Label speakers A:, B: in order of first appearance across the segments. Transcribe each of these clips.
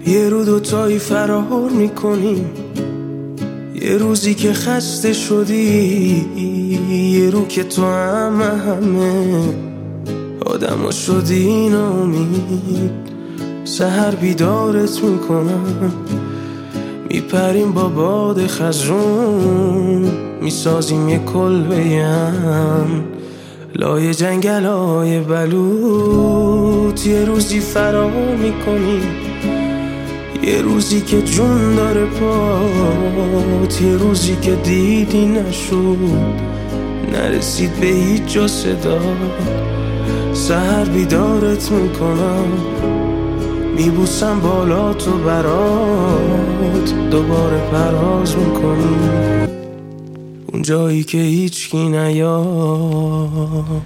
A: یه رو دوتایی فرار میکنیم، یه روزی که خسته شدی، یه رو که تو همه آدم شدی ناامید. سحر بیدارت میکنم، میپریم با باد خزرون، میسازیم یه کلبه‌ام لای جنگل های بلوط. یه روزی فرار میکنیم، یه روزی که جون داره پات، یه روزی که دیدی نشد، نرسید به هیچ جا صدا. سحر بیدارت میکنم، میبوسم بالا تو برات، دوباره پرواز میکنیم اون جایی که هیچکی نیاد.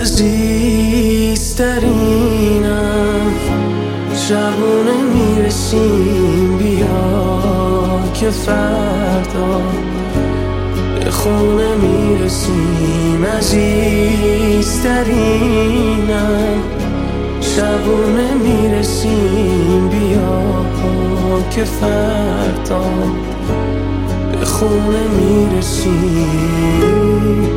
A: عزیزترینم شبونه میرسیم، بیا که فردا به خونه میرسیم. عزیزترینم شبونه میرسیم، بیا که فردا به خونه میرسیم.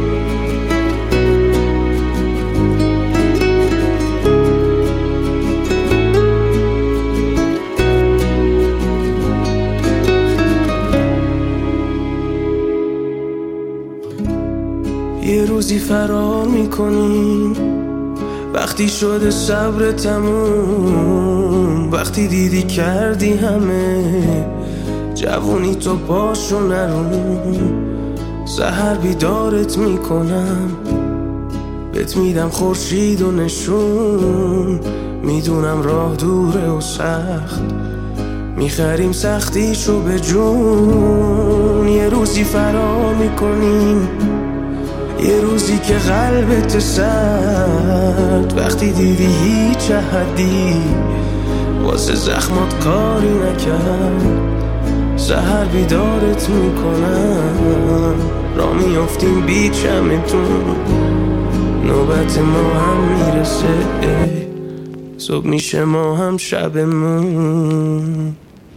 A: یه روزی فرار میکنیم، وقتی شده صبر تموم، وقتی دیدی کردی همه جوونی تو پاشو نرون. سحر بیدارت میکنم، بهت میدم خورشید و نشون، میدونم راه دوره و سخت، میخریم سختیشو به جون. یه روزی فرار میکنیم، یه روزی که قلبت سرد، وقتی دیدی هیچ احدی واسه زخمات کاری نکرد. سحر بیدارت میکنم، را میافتیم بی چمتون، نوبت ما هم میرسه، صبح میشه ما هم شبمون.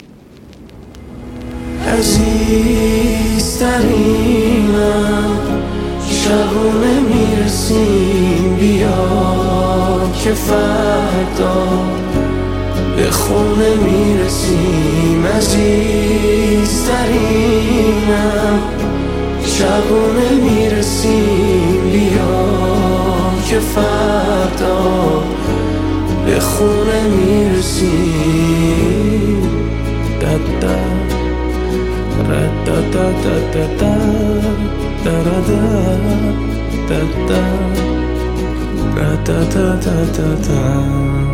A: عزیزترینم شبونه میرسیم، بیا که فردا به خونه میرسیم. عزیزترینم شبونه میرسیم، بیا که فردا به خونه میرسیم. دادا ردادادادادا da da da da da da da da da.